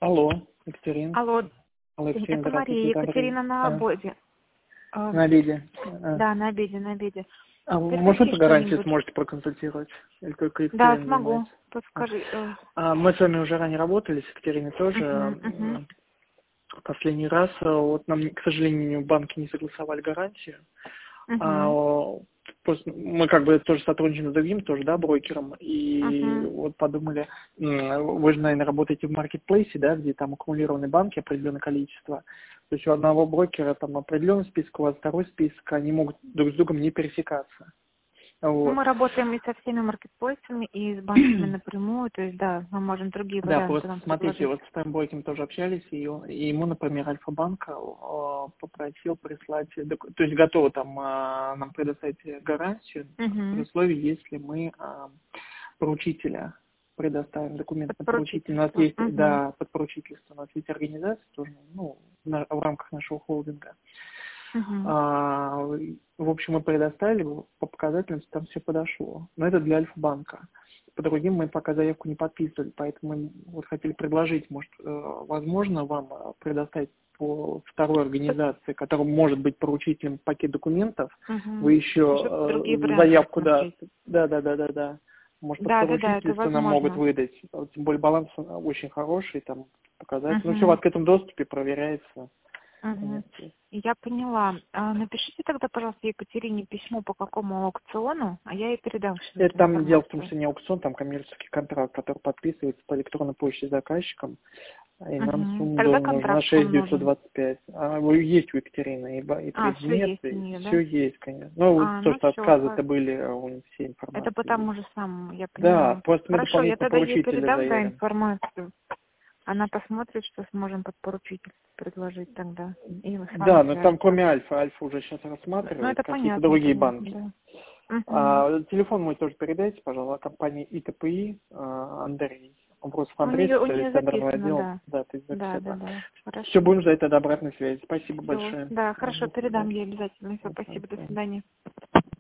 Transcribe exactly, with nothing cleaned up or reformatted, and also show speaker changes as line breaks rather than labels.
Алло, Екатерина.
Алло,
Алло, Екатерина,
это
здравствуйте.
Мария.
Да,
Екатерина на
а,
ободе. А,
на обеде. А,
Да, на обеде, на обеде.
а вы, может,
Подскажите
по гарантии
что-нибудь.
сможете проконсультировать? Или только
Да,
Екатерина
смогу.
занимается? А,
Подскажи. э,
а, мы с вами уже ранее работали, с Екатериной тоже.
Мгм, мгм,
М, Последний раз, э, вот нам, к сожалению, банки не согласовали гарантию. А,
мгм,
о, просто мы как бы тоже сотрудничаем с другим, тоже, да, брокером, и
мгм.
вот подумали, м, вы же, наверное, работаете в маркетплейсе, да, где там аккумулированы банки определенное количество. То есть у одного брокера там определенный список, у вас второй список, они могут друг с другом не пересекаться.
Ну,
Вот.
мы работаем и со всеми маркетплейсами, и с банками напрямую, то есть, да, мы можем другие
Да,
варианты
просто
вам
смотрите,
предложить.
вот с Таймбойком тоже общались, и, он- и ему, например, Альфа-банк э, попросил прислать, доку- то есть готовы там а, нам предоставить гарантию при
Угу.
условии, если мы а, поручителя предоставим документ
Под
на поручителя. У нас
поручительство.
есть,
Угу.
да, под поручительство, у нас есть организация тоже, ну, на- в рамках нашего холдинга.
Угу.
А, в общем, мы предоставили, по показателям там все подошло. Но это для Альфа-банка. По другим мы пока заявку не подписывали, поэтому мы вот хотели предложить, может, э, возможно, вам э, предоставить по второй организации, которая может быть поручителем пакет документов, вы
Угу.
еще
Чтобы другие
э,
варианты
заявку, да,
рассмотреть.
да, да, да, да, да, может, под
Да, да, да, это
поручительство нам могут
возможно.
выдать. Тем более баланс очень хороший, там показать. Ну, все в
Угу.
открытом доступе проверяется.
Угу.
Понятно.
Я поняла. А, напишите тогда, пожалуйста, Екатерине письмо по какому аукциону, а я ей передам всю
Это
эту
там дело в том,
информацию.
что не аукцион, там коммерческий контракт, который подписывается по электронной почте заказчиком, и нам
Угу.
сумма
Тогда
дома нужна
контракт
шесть
вам
девятьсот
нужен.
двадцать пять. А вы есть у Екатерины, и, ба- и
А, все
предмет,
есть у
и
нее,
все
да?
есть, конечно. Ну, вот
А,
то,
ну
что
все.
отказы-то были, а у них все
Это по
информации есть.
тому же самому, я
Да,
поняла.
просто мы
Хорошо, я
дополнительно
тогда ей
поручителя
передам, да,
заявим.
информацию. Она посмотрит, что сможем под поручитель предложить тогда. И с вами
Да, но там
свяжется.
кроме Альфа, Альфа уже сейчас
Ну,
рассматривает
это
какие-то
понятно,
другие
понятно,
банки.
да. Угу.
А, телефон мой тоже передайте, пожалуйста, компании ИТПИ, а, Андрей. Он просто
У
Андрей,
нее, у
специалист
нее
тендерного
записано,
отдела.
да.
Да, то есть запись
Да, да,
это.
да.
Все,
Хорошо.
будем ждать тогда обратной связи. Спасибо
Все.
большое.
Да,
Ага,
хорошо,
до свидания.
передам ей обязательно. Все,
Ага, до
спасибо, до
свидания.
свидания.